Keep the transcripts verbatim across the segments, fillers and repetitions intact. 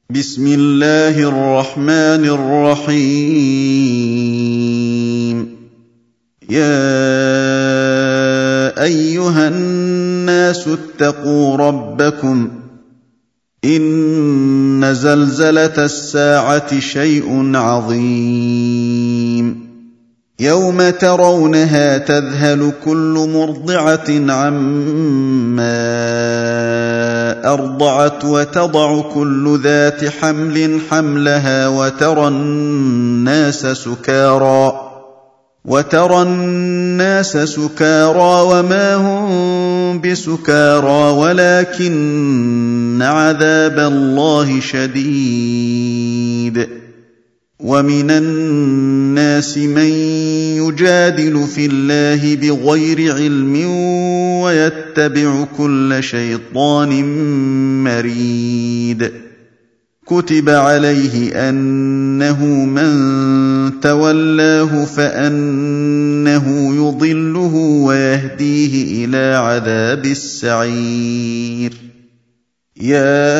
بسم الله الرحمن الرحيم يا أيها الناس اتقوا ربكم إن زلزلة الساعة شيء عظيم يوم ترونها تذهل كل مرضعة عما أرضعت وتضع كل ذات حمل حملها وترى الناس سكارى وترى الناس سكارى وما هم بسكارى ولكن عذاب الله شديد ومن الناس من يجادل في الله بغير علم ويتبع كل شيطان مريد كتب عليه أنه من تولاه فأنه يضله ويهديه إلى عذاب السعير يا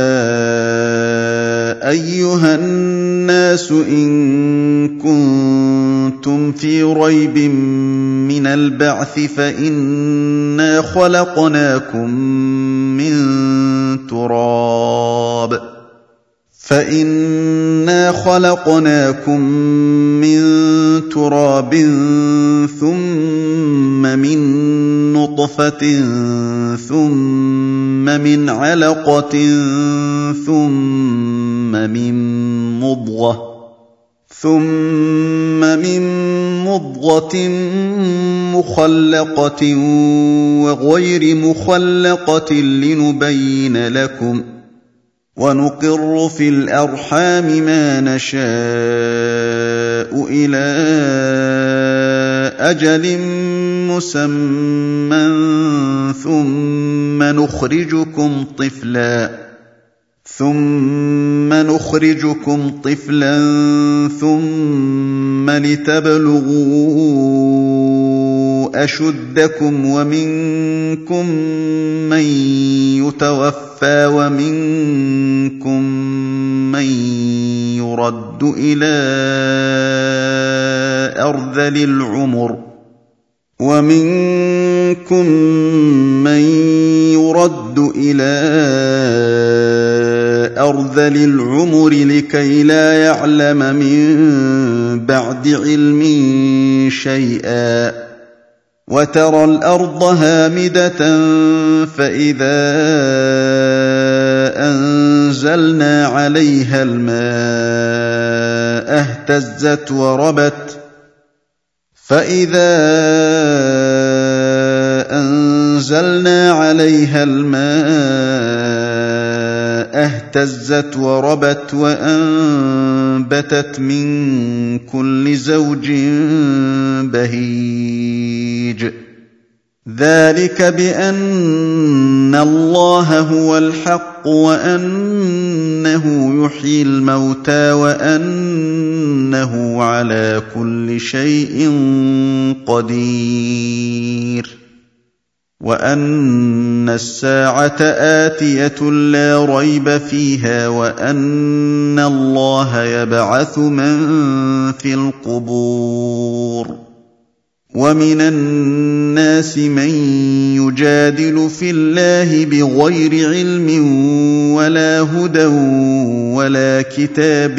أيها الناس إن كنتم في ريب من البعث فإنا خلقناكم من تراب فإنا خلقناكم من تراب ثم من نطفة ثم من علقة ثم من مضغة ثم من مضغة مخلقة وغير مخلقة لنبين لكم ونقر في الأرحام ما نشاء إلى أجل مسمى ثم نخرجكم طفلا ثم نخرجكم طفلا ثم لتبلغوا أشدكم ومنكم من يتوفى ومنكم من يرد إلى أرذل العمر ومنكم من يرد إلى أرذل العمر لكي لا يعلم من بعد علم شيئا وترى الأرض هامدة فإذا أنزلنا عليها الماء اهتزت وربت فإذا أنزلنا عليها الماء اهتزت وربت وأنبتت من كل زوج بهيج ذلك بأن الله هو الحق وأنه يحيي الموتى وأنه على كل شيء قدير وأن الساعة آتية لا ريب فيها وأن الله يبعث من في القبور ومن الناس من يجادل في الله بغير علم ولا هدى ولا كتاب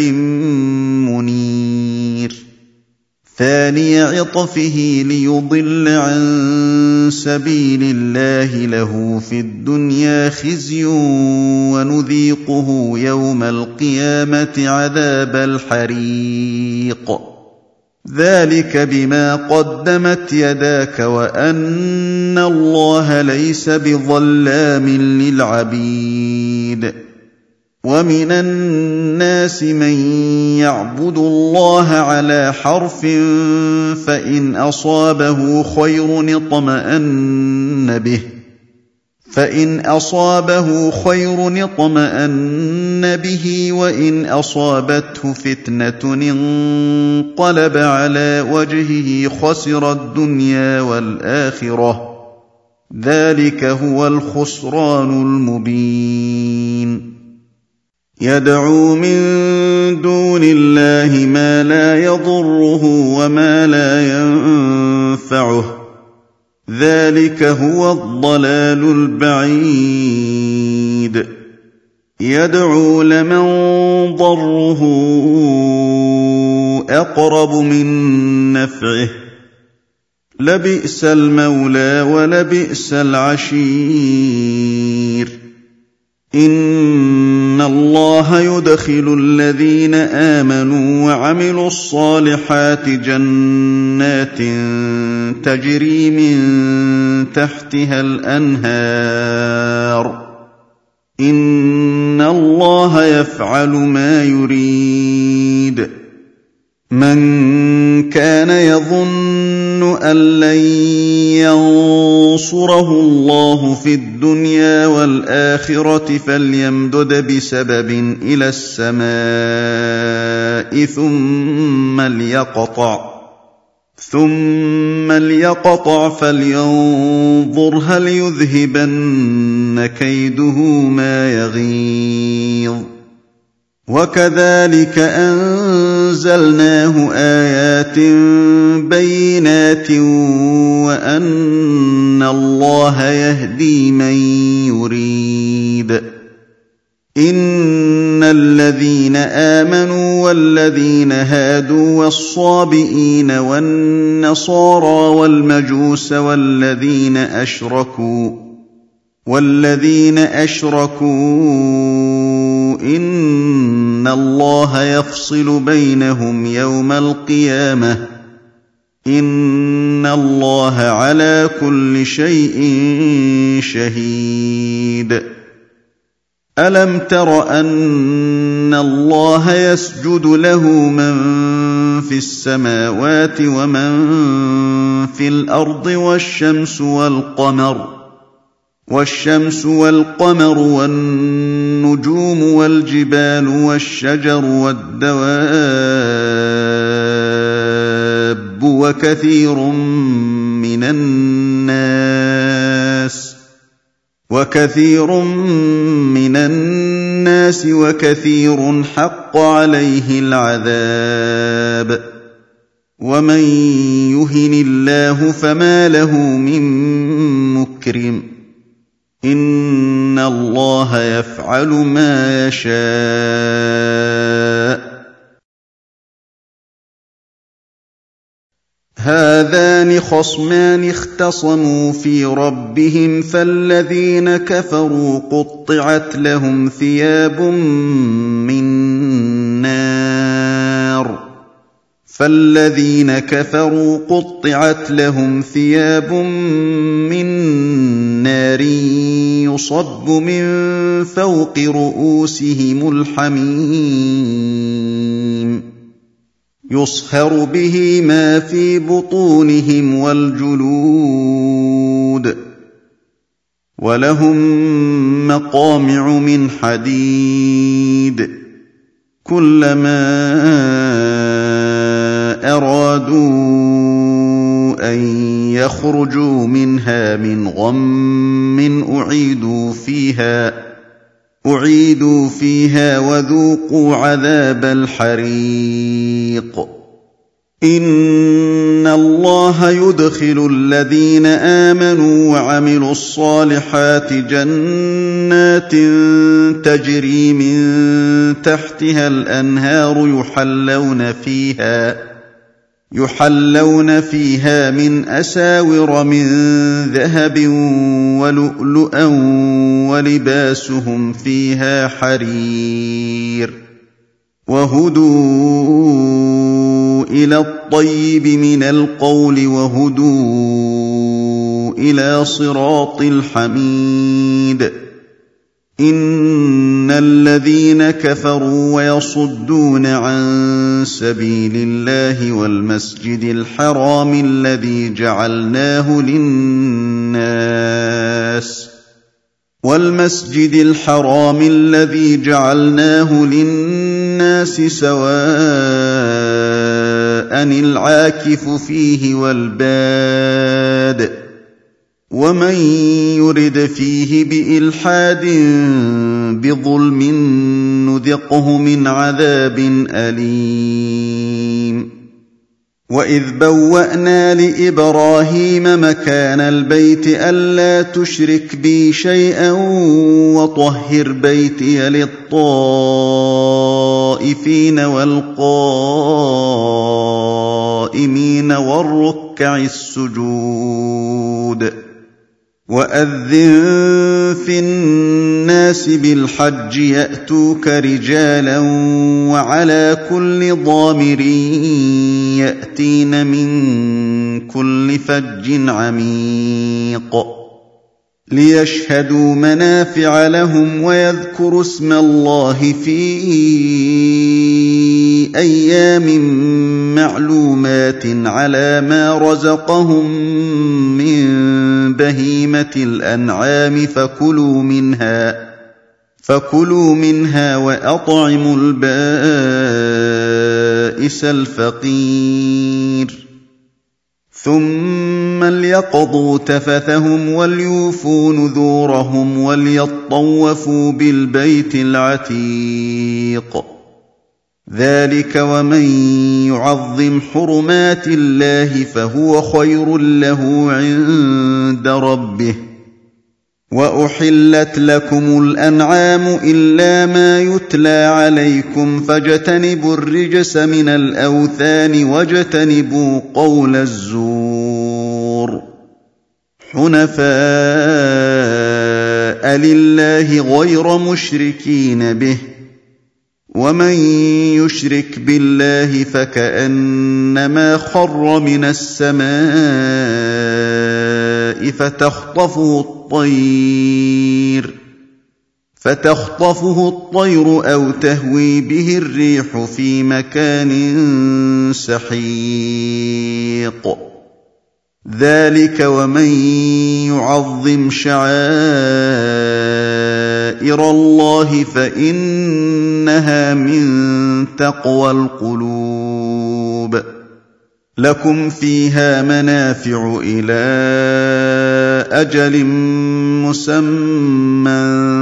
منير ثاني عطفه ليضل عن سبيل الله له في الدنيا خزي ونذيقه يوم القيامة عذاب الحريق ذلك بما قدمت يداك وأن الله ليس بظلام للعبيد ومن الناس من يعبد الله على حرف فإن أصابه خير اطمأن به فإن أصابه خير اطمأن به وإن أصابته فتنة انقلب على وجهه خسر الدنيا والآخرة ذلك هو الخسران المبين يدعو من دون الله ما لا يضره وما لا ينفعه ذلك هو الضلال البعيد يدعو لمن ضره أقرب من نفعه لبئس المولى ولبئس العشير إن الله يدخل الذين آمنوا وعملوا الصالحات جنات تجري من تحتها الأنهار إن الله يفعل ما يريد من كان يظن أن لن ينصره الله في الدنيا والآخرة فليمدد بسبب إلى السماء ثم ليقطع ثم ليقطع فلينظر هل يذهبن كيده ما يغيظ وكذلك أنزلناه آيات بينات وأن الله يهدي من يريد إن الذين آمنوا والذين هادوا والصابئين والنصارى والمجوس والذين أشركوا والذين أشركوا إن الله يفصل بينهم يوم القيامة إن الله على كل شيء شهيد ألم تر أن الله يسجد له من في السماوات ومن في الأرض والشمس والقمر والشمس والقمر والنجوم والجبال والشجر والدواب وكثير من الناس وكثير من الناس وكثير حق عليه العذاب ومن يهن الله فما له من مكرم إن الله يفعل ما يشاء هذان خصمان اختصموا في ربهم فالذين كفروا قطعت لهم ثياب من نار فالذين كفروا قطعت لهم ثياب من نار يصب من فوق رؤوسهم الحميم يصهر به ما في بطونهم والجلود ولهم مقامع من حديد كلما أرادوا أن يخرجوا منها من غم أعيدوا فيها أعيدوا فيها وذوقوا عذاب الحريق إن الله يدخل الذين آمنوا وعملوا الصالحات جنات تجري من تحتها الأنهار يحلون فيها يحلون فيها من أساور من ذهب ولؤلؤا ولباسهم فيها حرير وهدوا إلى الطيب من القول وهدوا إلى صراط الحميد إن الذين كفروا ويصدون عن سبيل الله والمسجد الحرام الذي جعلناه للناس والمسجد الحرام الذي جعلناه للناس سواء العاكف فيه والباد ومن يرد فيه بإلحاد بظلم نذقه من عذاب أليم وإذ بوأنا لإبراهيم مكان البيت ألا تشرك بي شيئا وطهر بيتي للطائفين والقائمين والركع السجود وأذن في الناس بالحج يأتوك رجالا وعلى كل ضامر يأتين من كل فج عميق ليشهدوا منافع لهم ويذكروا اسم الله في أيام معلومات على ما رزقهم من بهيمة الأنعام فكلوا منها فكلوا منها وأطعموا البائس الفقير ثم ليقضوا تفثهم وليوفوا نذورهم وليطوفوا بالبيت العتيق ذلك ومن يعظم حرمات الله فهو خير له عند ربه وأحلت لكم الأنعام إلا ما يتلى عليكم فاجتنبوا الرجس من الأوثان واجتنبوا قول الزور حنفاء لله غير مشركين به ومن يشرك بالله فكأنما خر من السماء فتخطفه الطير فتخطفه الطير أو تهوي به الريح في مكان سحيق ذلك ومن يعظم شعائر الله فإنها من تقوى القلوب لكم فيها منافع إلى أجل مسمى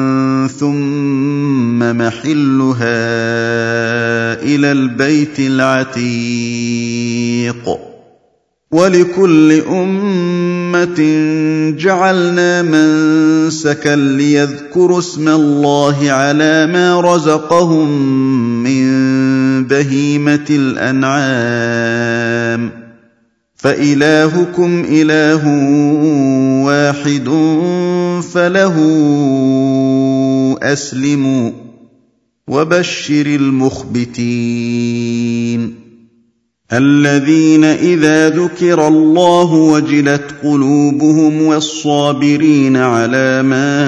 ثم محلها إلى البيت العتيق ولكل أمة جعلنا منسكا ليذكروا اسم الله على ما رزقهم من بهيمة الأنعام فإلهكم إله واحد فله أسلموا وبشر المخبتين الذين إذا ذكر الله وجلت قلوبهم والصابرين على ما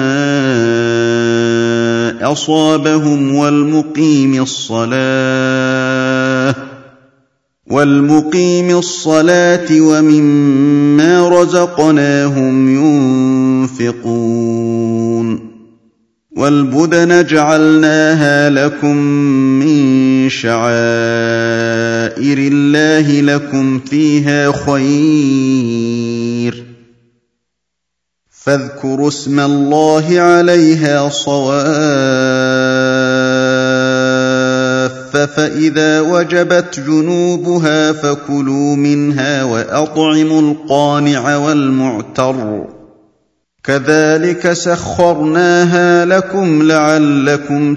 أصابهم والمقيم الصلاة والمقيم الصلاة ومما رزقناهم ينفقون والبدن جعلناها لكم من شعائر الله لكم فيها خير فاذكروا اسم الله عليها صواف فإذا وجبت جنوبها فكلوا منها وأطعموا القانع والمعتر كذلك سخرناها لكم لعلكم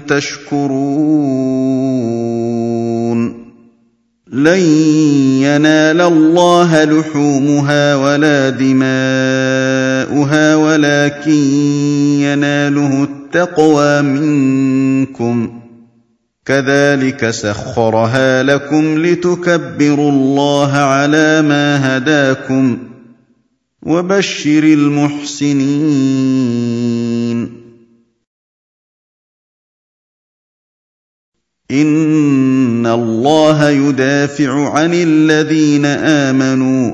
تشكرون لن ينال الله لحومها ولا دماؤها ولكن يناله التقوى منكم كذلك سخرها لكم لتكبروا الله على ما هداكم وبشر المحسنين إن الله يدافع عن الذين آمنوا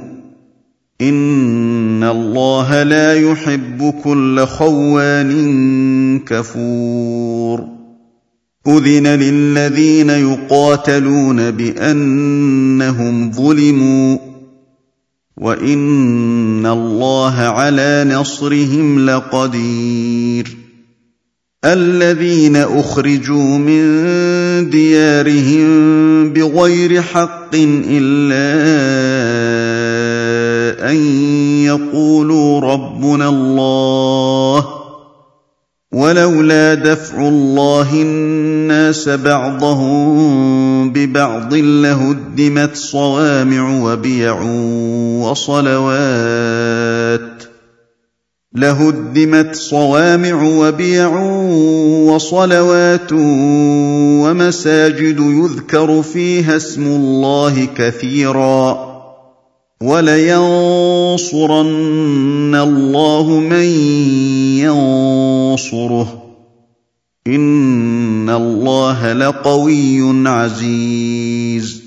إن الله لا يحب كل خوان كفور أذن للذين يقاتلون بأنهم ظلموا وإن الله على نصرهم لقدير الذين أخرجوا من ديارهم بغير حق إلا أن يقولوا ربنا الله ولولا دفع الله الناس بعضهم ببعض لهدمت صوامع وبيع وصلوات لهدمت صوامع وبيع وصلوات ومساجد يذكر فيها اسم الله كثيرا ولينصرن الله من ينصره إن الله لقوي عزيز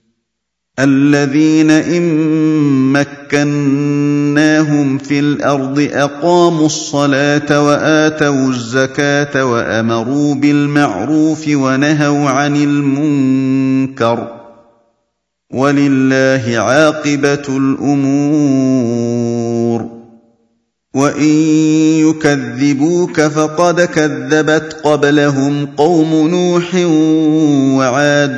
الذين إن مكناهم في الأرض أقاموا الصلاة وآتوا الزكاة وأمروا بالمعروف ونهوا عن المنكر ولله عاقبة الأمور وإن يكذبوك فقد كذبت قبلهم قوم نوح وعاد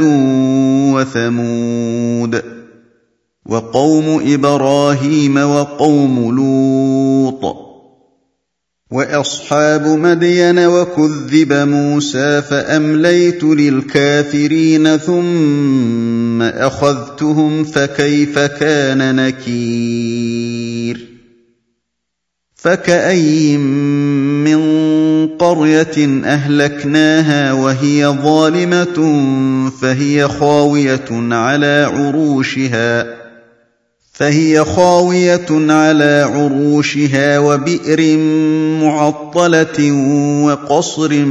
وثمود وقوم إبراهيم وقوم لوط وأصحاب مدين وكذب موسى فأمليت للكافرين ثم أخذتهم فكيف كان نكير فكأي من قرية أهلكناها وهي ظالمة فهي خاوية على عروشها فهي خاوية على عروشها وبئر معطلة وقصر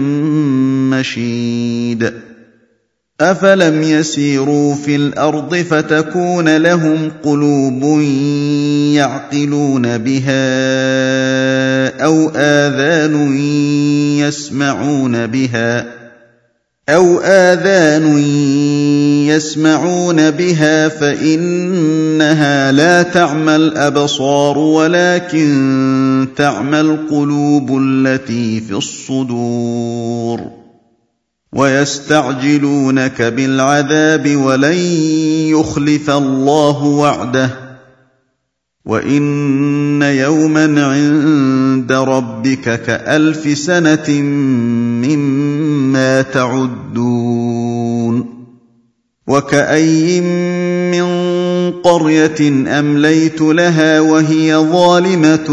مشيد أفلم يسيروا في الأرض فتكون لهم قلوب يعقلون بها أو آذان يسمعون بها أو آذان يسمعون بها فإنها لا تعمى الأبصار ولكن تعمى القلوب التي في الصدور ويستعجلونك بالعذاب ولن يخلف الله وعده وإن يوما عند ربك كألف سنة مما تعدون وكأي من قرية أمليت لها وهي ظالمة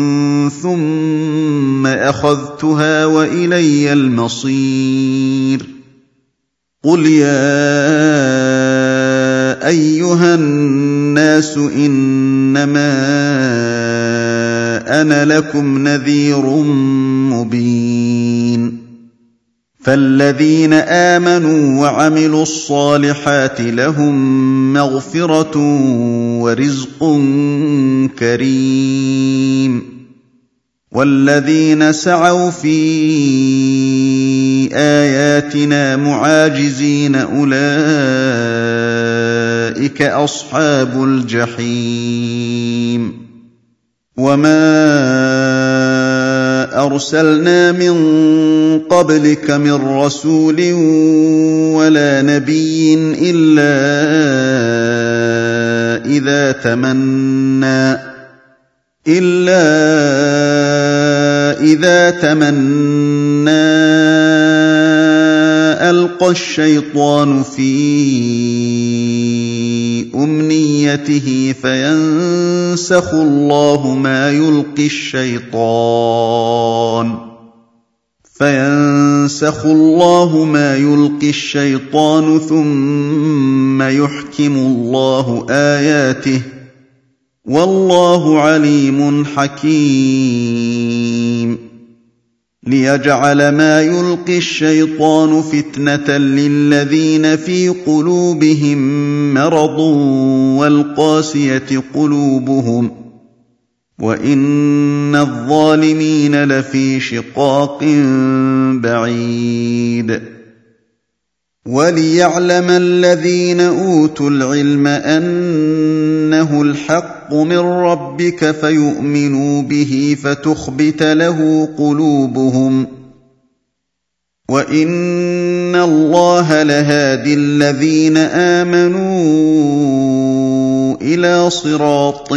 ثم أخذتها وإلي المصير قل يا أيها الناس إنما أنا لكم نذير مبين فالذين آمنوا وعملوا الصالحات لهم مغفرة ورزق كريم والذين سعوا في آياتنا معاجزين أولئك أصحاب الجحيم وما أرسلنا من قبلك من رسول ولا نبي إلا إذا تمنى إلا إذا تمنى ألقى الشيطان في أمنيته فينسخ الله ما يلقي الشيطان فينسخ الله ما يلقي الشيطان ثم يحكم الله آياته والله عليم حكيم ليجعل ما يلقي الشيطان فتنة للذين في قلوبهم مرض والقاسية قلوبهم وإن الظالمين لفي شقاق بعيد وليعلم الذين أوتوا العلم أنه الحق من ربك فيؤمنوا به فتخبت له قلوبهم وَإِنَّ اللَّهَ لَهَادِي الَّذِينَ آمَنُوا إِلَىٰ صِرَاطٍ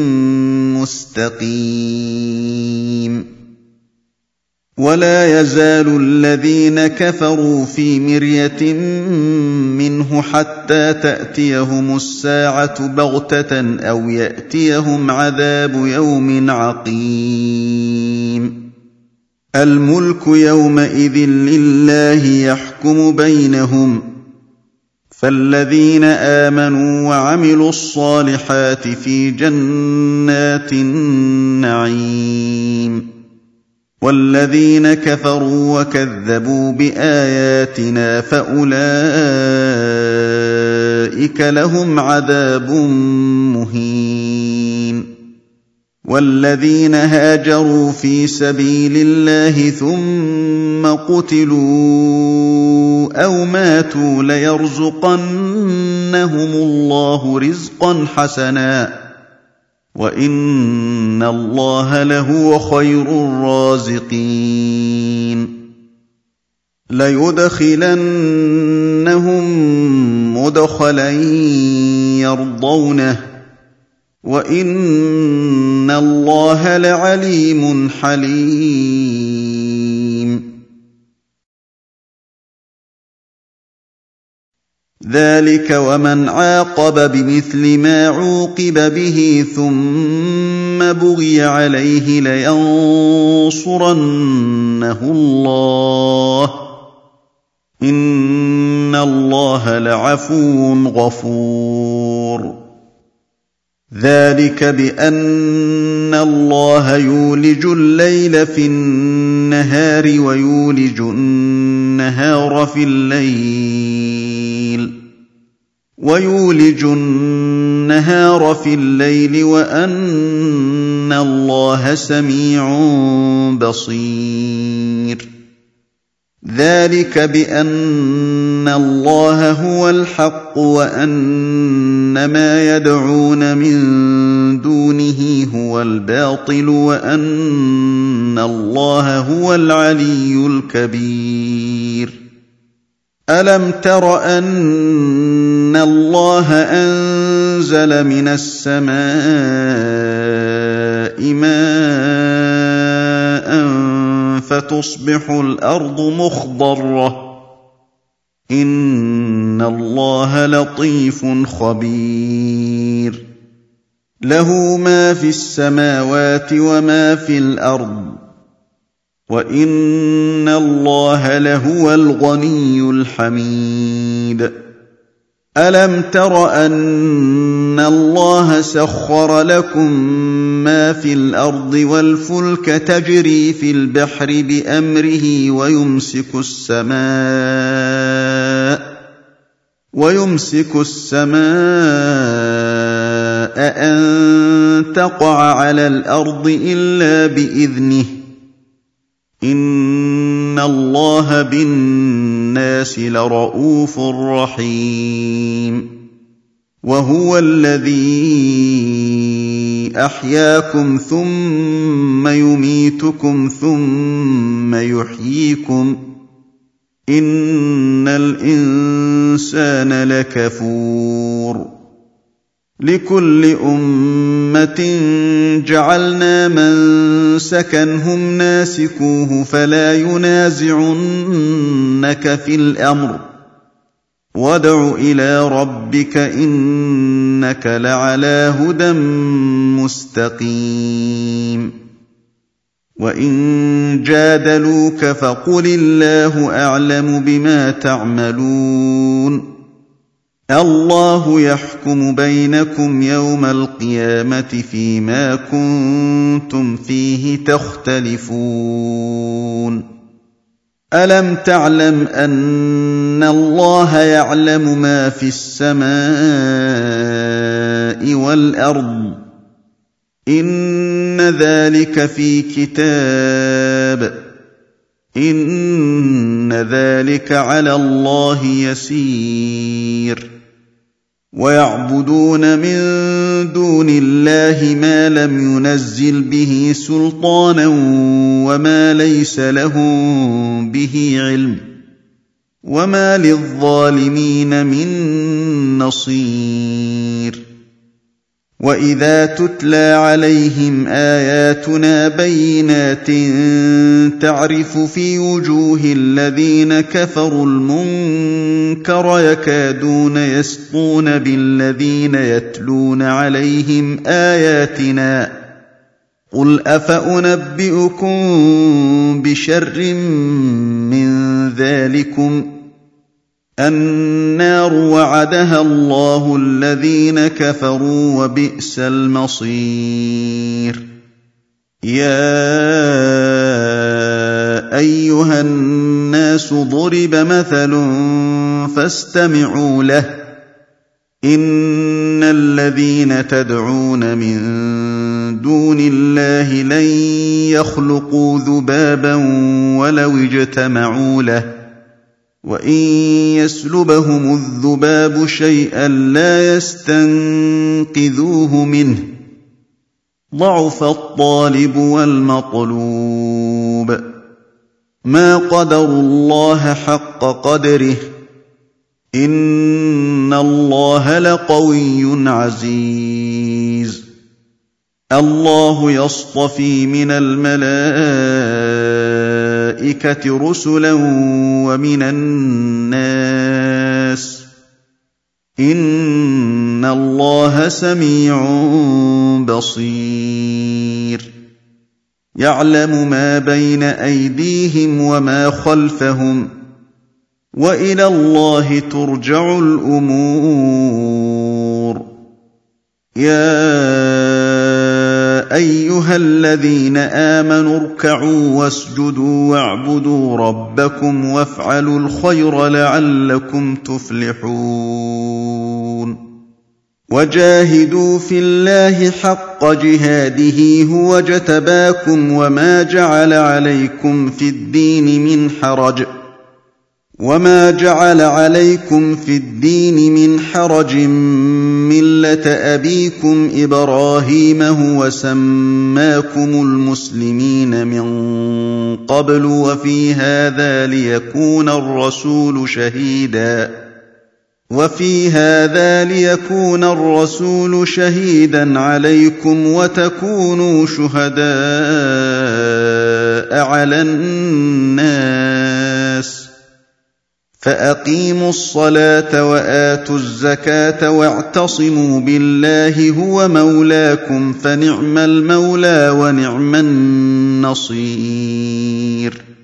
مُّسْتَقِيمٍ وَلَا يَزَالُ الَّذِينَ كَفَرُوا فِي مِرْيَةٍ مِّنْهُ حَتَّىٰ تَأْتِيَهُمُ السَّاعَةُ بَغْتَةً أَوْ يَأْتِيَهُمْ عَذَابُ يَوْمٍ عَقِيمٍ الْمُلْكُ يَوْمَئِذٍ لِّلَّهِ يَحْكُمُ بَيْنَهُمْ ۚ فَالَّذِينَ آمَنُوا وَعَمِلُوا الصَّالِحَاتِ فِي جَنَّاتِ النَّعِيمِ وَالَّذِينَ كَفَرُوا وَكَذَّبُوا بِآيَاتِنَا فَأُولَٰئِكَ لَهُمْ عَذَابٌ مُّهِينٌ وَالَّذِينَ هَاجَرُوا فِي سَبِيلِ اللَّهِ ثُمَّ قُتِلُوا أَوْ مَاتُوا لَيَرْزُقَنَّهُمُ اللَّهُ رِزْقًا حَسَنًا ۚ وَإِنَّ اللَّهَ لَهُوَ خَيْرُ الرَّازِقِينَ لَيُدْخِلَنَّهُم مُّدْخَلًا يَرْضَوْنَهُ ۗ وَإِنَّ اللَّهَ لَعَلِيمٌ حَلِيمٌ ذَٰلِكَ وَمَنْ عَاقَبَ بِمِثْلِ مَا عُوقِبَ بِهِ ثُمَّ بُغِيَ عَلَيْهِ لَيَنصُرَنَّهُ اللَّهُ ۗ إِنَّ اللَّهَ لَعَفُوٌّ غَفُورٌ ذَٰلِكَ بِأَنَّ اللَّهَ يُولِجُ اللَّيْلَ فِي النَّهَارِ وَيُولِجُ النَّهَارَ في اللَّيْلِ وَيُولِجُ النَّهَارَ فِي اللَّيْلِ وَأَنَّ اللَّهَ سَمِيعٌ بَصِيرٌ ذَٰلِكَ بِأَنَّ اللَّهَ هُوَ الْحَقُّ وَأَنَّ مَا يَدْعُونَ مِن دُونِهِ هُوَ الْبَاطِلُ وَأَنَّ اللَّهَ هُوَ الْعَلِيُّ الْكَبِيرُ أَلَمْ تَرَ أَنَّ اللَّهَ أَنزَلَ مِنَ السَّمَاءِ مَاءً فَتُصْبِحُ الْأَرْضُ مُخْضَرَّةً ۗ إِنَّ اللَّهَ لَطِيفٌ خَبِيرٌ لَّهُ مَا فِي السَّمَاوَاتِ وَمَا فِي الْأَرْضِ ۗ وَإِنَّ اللَّهَ لَهُوَ الْغَنِيُّ الْحَمِيدُ أَلَمْ تَرَ أَنَّ اللَّهَ سَخَّرَ لَكُم مَّا فِي الْأَرْضِ وَالْفُلْكَ تَجْرِي فِي الْبَحْرِ بِأَمْرِهِ وَيُمْسِكُ السَّمَاءَ وَيُمْسِكُ السَّمَاءَ أَن تَقَعَ عَلَى الْأَرْضِ إِلَّا بِإِذْنِهِ ۗ إِنَّ اللَّهَ بِالنَّاسِ لَرَءُوفٌ رَّحِيمٌ وَهُوَ الَّذِي أَحْيَاكُمْ ثُمَّ يُمِيتُكُمْ ثُمَّ يُحْيِيكُمْ ۗ إِنَّ الْإِنسَانَ لَكَفُورٌ لِكُلِّ أُمَّةٍ جَعَلْنَا مَنسَكًا هُمْ نَاسِكُوهُ فَلَا يُنَازِعُنَّكَ فِي الْأَمْرِ وَادْعُ إِلَىٰ رَبِّكَ إِنَّكَ لَعَلَىٰ هُدًى مُّسْتَقِيمٍ وَإِن جَادَلُوكَ فَقُلِ اللَّهُ أَعْلَمُ بِمَا تَعْمَلُونَ اللَّهُ يَحْكُمُ بَيْنَكُمْ يَوْمَ الْقِيَامَةِ فِيمَا كُنتُمْ فِيهِ تَخْتَلِفُونَ أَلَمْ تَعْلَمْ أَنَّ اللَّهَ يَعْلَمُ مَا فِي السَّمَاءِ وَالْأَرْضِ إِنَّ ذَلِكَ فِي كِتَابٍ إِنَّ ذَلِكَ عَلَى اللَّهِ يَسِيرٌ ويعبدون من دون الله ما لم ينزل به سلطانا وما ليس لهم به علم وما للظالمين من نصير وإذا تتلى عليهم آياتنا بينات تعرف في وجوه الذين كفروا المنكر يكادون يسطون بالذين يتلون عليهم آياتنا قل أفأنبئكم بشر من ذلكم النار وعدها الله الذين كفروا وبئس المصير يا أيها الناس ضرب مثل فاستمعوا له إن الذين تدعون من دون الله لن يخلقوا ذبابا ولو اجتمعوا له وإن يسلبهم الذباب شيئا لا يستنقذوه منه ضعف الطالب والمطلوب ما قدروا الله حق قدره إن الله لقوي عزيز الله يصطفي من الملائكة رسلا ومن الناس إن الله سميع بصير يعلم ما بين أيديهم وما خلفهم وإلى الله ترجع الأمور يا أيها الذين آمنوا اركعوا واسجدوا واعبدوا ربكم وافعلوا الخير لعلكم تفلحون وجاهدوا في الله حق جهاده هو اجتباكم وما جعل عليكم في الدين من حرج وما جعل عليكم في الدين من حرج ملة أبيكم إبراهيم هو سماكم المسلمين من قبل وفي هذا ليكون الرسول شهيدا وفي هذا ليكون الرسول شهيدا عليكم وتكونوا شهداء على الناس فأقيموا الصلاة وآتوا الزكاة واعتصموا بالله هو مولاكم فنعم المولى ونعم النصير